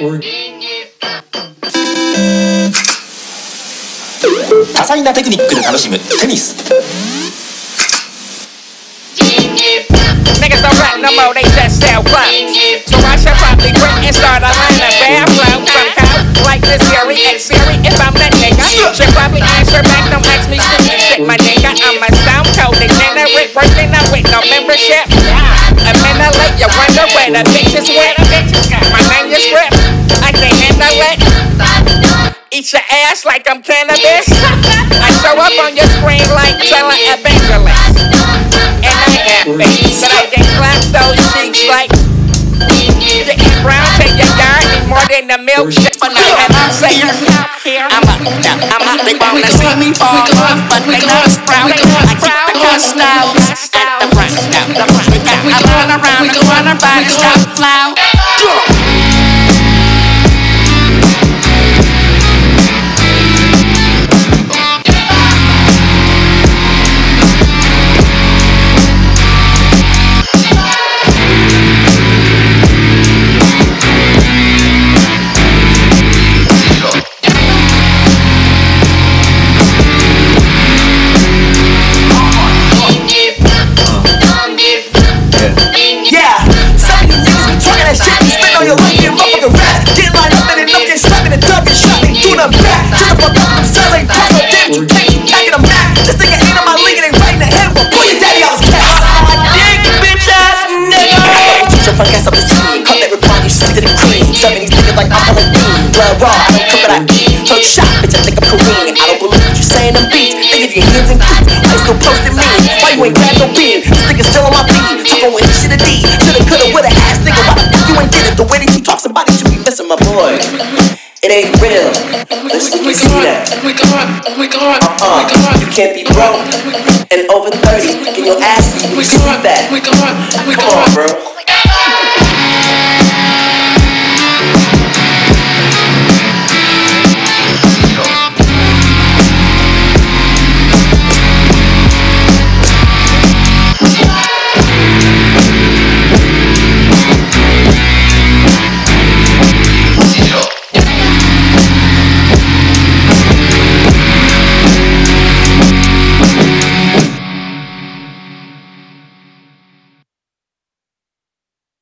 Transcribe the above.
多彩なテクニックで楽しむテニス。 Niggas don't rap no more, they just sell clothes. So I should probably quit and start a line of bad flow. Somehow, like this Siri, X-Siri, if I'm that nigga, should probably answer back, don't ask me stupid shit, my nigga. I'm a stone cold degenerate, working out with no membership. A minute late, you wonder where the bitches went. My manuscript, I can't handle it. Eat your ass like I'm cannabis. I show up on your screen like tele-evangelist. And I have faith that I can clap those cheeks like getting brown to your yard need more than the milkshake. But now as I say, I'm up, they wanna see me fall off, but they not sprout. I keep the customers at the front. We got a run around the corner, body stop flow. Your life, you motherfucking rats. Get lined up and then up, get slapped in the tub and shot me through the back. Shut the fuck up, them sounds like boss, no damn, you take you back in the Mac. This nigga ain't on my league and ain't right in the head. Well, pull your daddy out his cat. Dick, bitch ass nigga. Teach your fuck ass up the scene. Cut that recline, you send to the cream. Serving these niggas like I'm Pauline Bean. Blood raw, I don't cook but I eat. Hook shot, bitch, I think I'm Korean. I don't believe what you saying them beats. Niggas, your hands and feet. Why you still posting me? Why you ain't grab no bean? This nigga's still on my feet. Talking with shit a D. Shoulda, coulda, woulda, ass nigga. Why the fuck you ain't get it? The way that you talk, somebody should be missing my boy. It ain't real. Listen, you see that? You can't be broke and over 30. Get your ass beat. You see that? Come on, bro.